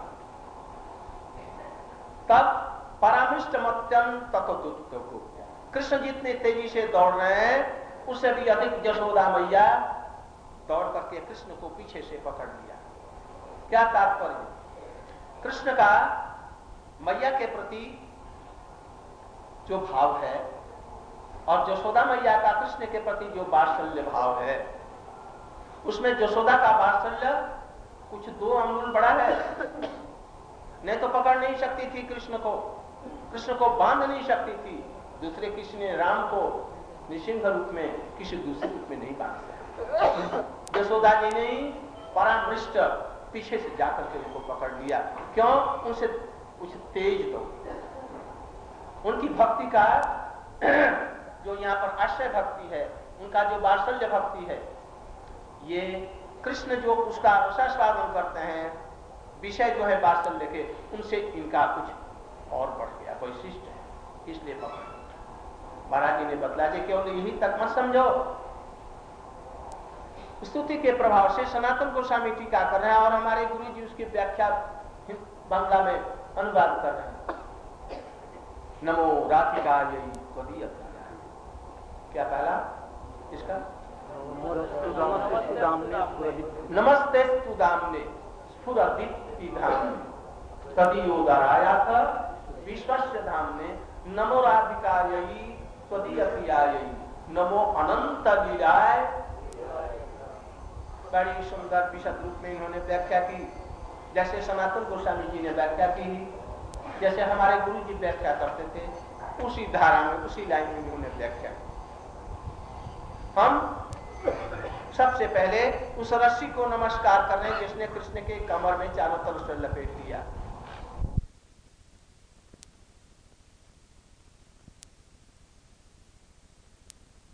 A: तब परामृष्टमत्यं ततोत्तको, कृष्ण जितने तेजी से दौड़ रहे हैं उससे भी अधिक यशोदा मैया दौड़ करके कृष्ण को पीछे से पकड़ लिया। क्या तात्पर्य? कृष्ण का मैया के प्रति जो भाव है और यशोदा मैया का कृष्ण के प्रति जो वात्सल्य भाव है, उसमें यशोदा का वात्सल्य कुछ 2 अंगुल बड़ा है। नहीं तो पकड़ नहीं सकती थी कृष्ण को बांध नहीं सकती थी। दूसरे किसी ने राम को निसिंह रूप में किसी दूसरे रूप में नहीं बांध सकती। यशोदा जी ने परामृष्ट पीछे से जाकर के उनको पकड़ लिया। क्यों? उनसे कुछ तेज दो। उनकी भक्ति का जो यहाँ पर आश्रय भक्ति है, उनका जो वात्सल्य भक्ति है, ये कृष्ण जो उसका रसास्वादन करते हैं, विषय जो है वात्सल्य के, उनसे इनका कुछ और बढ़ गया, वैशिष्ट है, इसलिए पकड़। महाराज जी ने बतला दिया केवल यही तक मत समझो। स्तुति के प्रभाव से सनातन गोस्वामी टीका कर रहे हैं और हमारे गुरु जी उसकी व्याख्या बांग्ला में अनुवाद कर रहे हैं। नमो राधिका यही त्वदीय, क्या पहला इसका? नमस्ते स्तुदाम्ने स्फुरदीप्ति धाम्ने तदीयोदरायाथ विश्वस्य धाम्ने नमो राधिकायै त्वदीय प्रियायै नमो अनंत लीलाय। बड़ी सुंदर विशद रूप में इन्होंने व्याख्या की, जैसे सनातन गोस्वामी जी ने व्याख्या की, जैसे हमारे गुरु जी व्याख्या करते थे, उसी धारा में उसी लाइन में इन्होंने व्याख्या की। हम सबसे पहले उस रस्सी को नमस्कार कर रहे हैं जिसने कृष्ण के कमर में चारों तरफ से लपेट दिया।